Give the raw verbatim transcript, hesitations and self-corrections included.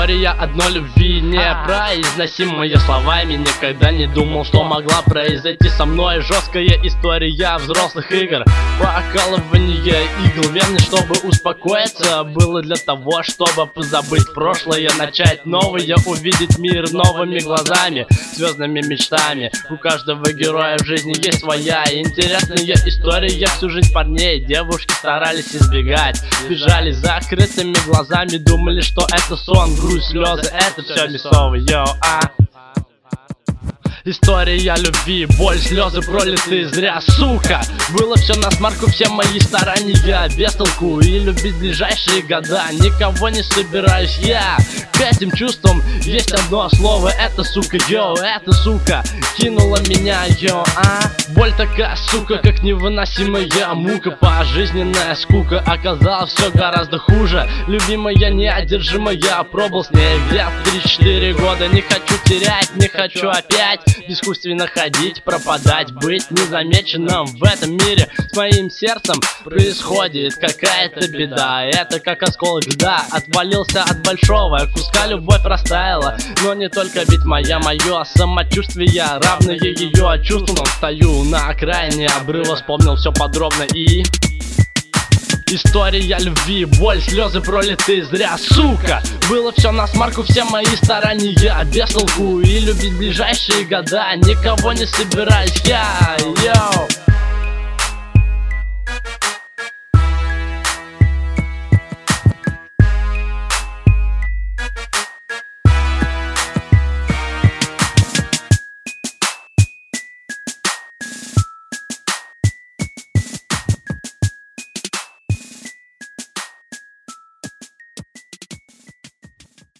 История одной любви, непроизносимая словами. Никогда не думал, что могла произойти со мной. Жесткая история взрослых игр, покалывание игл вены, чтобы успокоиться. Было для того, чтобы позабыть прошлое, начать новое, увидеть мир новыми глазами, звездными мечтами. У каждого героя в жизни есть своя интересная история. Всю жизнь парней девушки старались избегать, бежали с закрытыми глазами, думали, что это сон, грусть, слезы, это все мясово, йоу, а. История любви, боль, слезы пролиты зря, сука. Было все на смарку, все мои старания без толку. И любить ближайшие года никого не собираюсь я. К этим чувствам есть одно слово, это сука, йоу, это сука кинула меня, йоу, а. Боль такая, сука, как невыносимая мука, пожизненная скука. Оказалось все гораздо хуже. Любимая неодержимая, пробыл с ней где-то три-четыре года. Не хочу терять, не хочу опять бесчувственно ходить, пропадать, быть незамеченным в этом мире. С моим сердцем происходит какая-то беда. Это как осколок льда отвалился от большого куска. Любовь растаяла, но не только, ведь моя, мое самочувствие равное ее чувствам. Стою на окраине обрыва, вспомнил все подробно и... История любви, боль, слезы пролиты зря, сука. Было все на смарку, все мои старания без толку. И любить ближайшие года никого не собираюсь я, йоу.